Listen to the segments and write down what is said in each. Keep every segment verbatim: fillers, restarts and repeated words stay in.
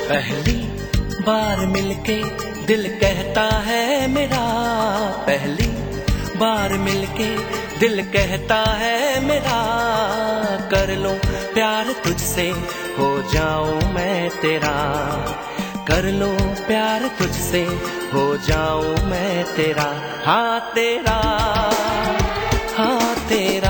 पहली बार मिलके दिल कहता है मेरा, पहली बार मिलके दिल कहता है मेरा, कर लो प्यार तुझसे हो जाऊं मैं तेरा, कर लो प्यार तुझसे हो जाऊं मैं तेरा, हाँ तेरा, हाँ तेरा।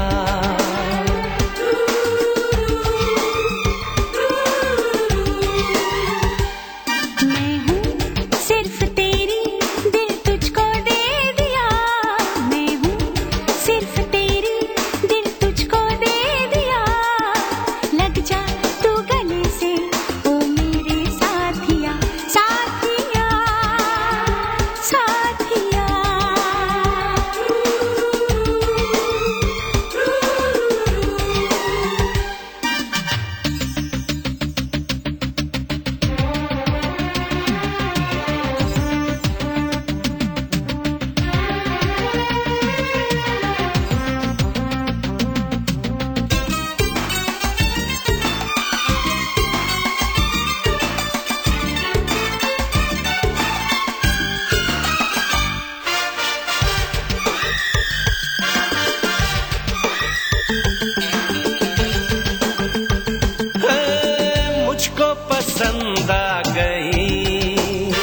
पसंद आ गई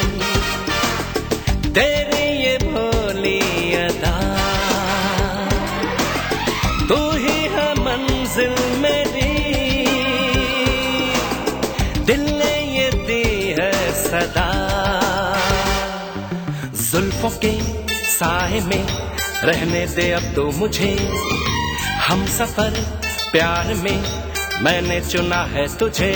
तेरी ये भोली अदा, तू ही है मंजिल मेरी, दिल ने ये दी है सदा, जुल्फों के साए में रहने दे अब तो मुझे, हम सफर प्यार में मैंने चुना है तुझे।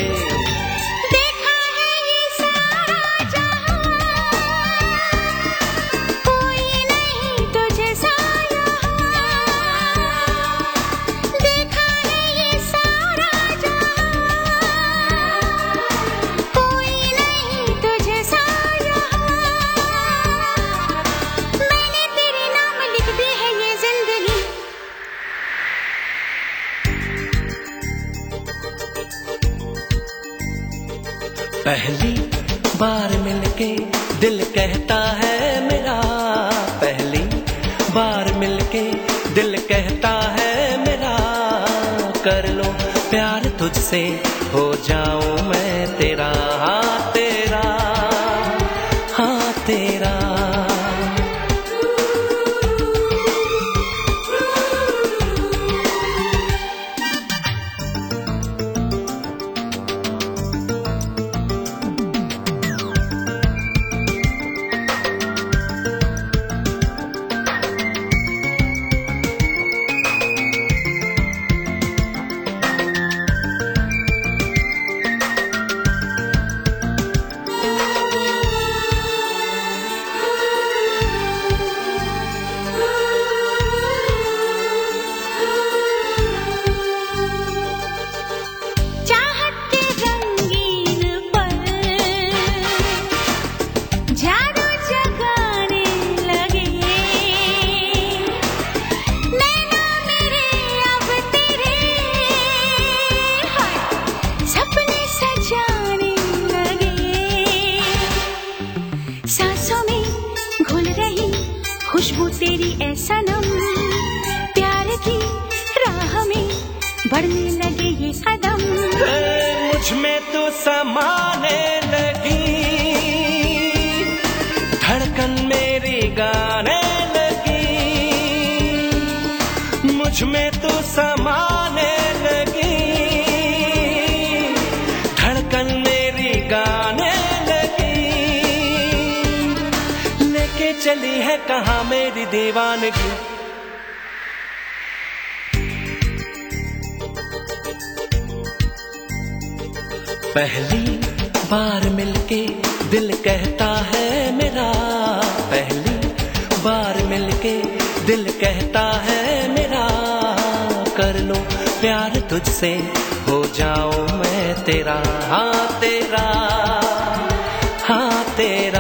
पहली बार मिलके दिल कहता है मेरा, पहली बार मिलके दिल कहता है मेरा, कर लो प्यार तुझसे हो जाऊं मैं तेरा, हाँ तेरा, हाँ तेरा। खुशबू तेरी ऐसा नम, प्यार की राह में बढ़ने लगे ये कदम, मुझ में तो समाने लगी, धड़कन मेरी गाने लगी, मुझ में तो समाने लगी, धड़कन मेरी गाने लगी, लेके चली है कहाँ मेरी दीवानगी। पहली बार मिलके दिल कहता है मेरा, पहली बार मिलके दिल कहता है मेरा, कर लो प्यार तुझसे हो जाऊं मैं तेरा, हाँ तेरा, हाँ तेरा।